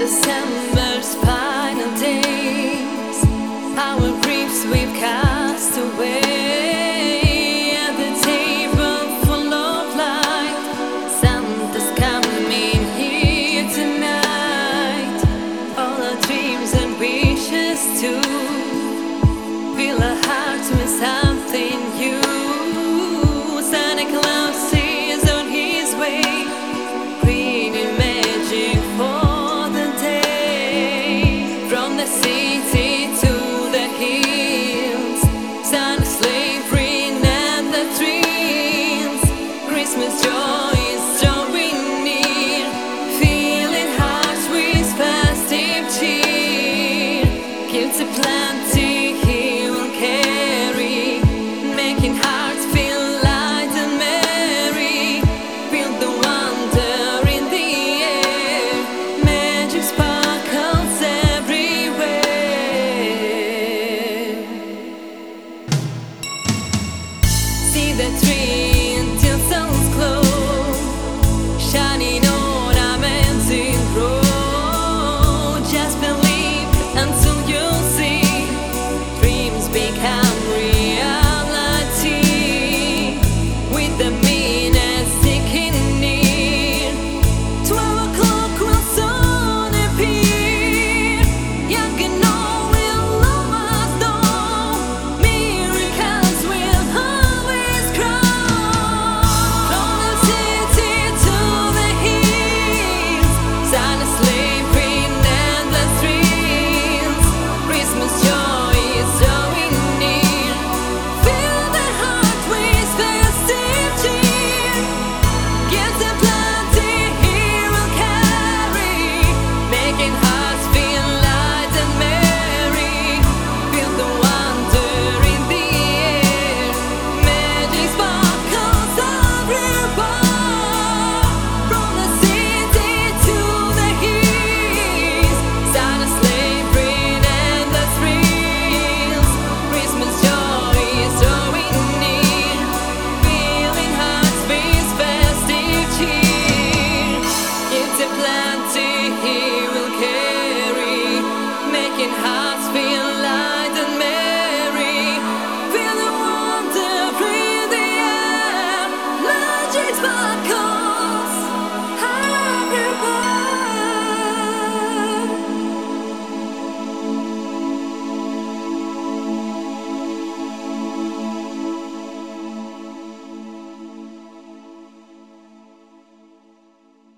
December's final days, our griefs we've cast away. At the table full of light, Santa's coming here tonight. All our dreams and wishes too, fill our hearts with something new. Santa Claus is on his way, bringing magic for the day. From the city to the hills, Santa's sleigh ring and the thrills. Christmas joy is drawing near, filling hearts with festive cheer. Gifts aplenty he will carry, making hearts feel light and merry. Feel the wonder in the air, magic sparkles everywhere. See the tree until sun's glow, shining ornaments in row. Just believe and soon you'll see, dreams become reality. With the minutes ticking near, 12 o'clock will soon appear. Young and old will always know, miracles will always grow. From the city to the hills, Santa's sleigh ring and the thrills. Christmas joy is drawing near, fill the heart with festive cheer. Gifts aplenty he will carry, making hearts feel light and merry. Feel the wonder in the air, magic sparkles everywhere. From the city to the hills, Santa's sleigh ring and the thrills. Christmas joy is drawing near, filling hearts with festive cheer. It's a plan.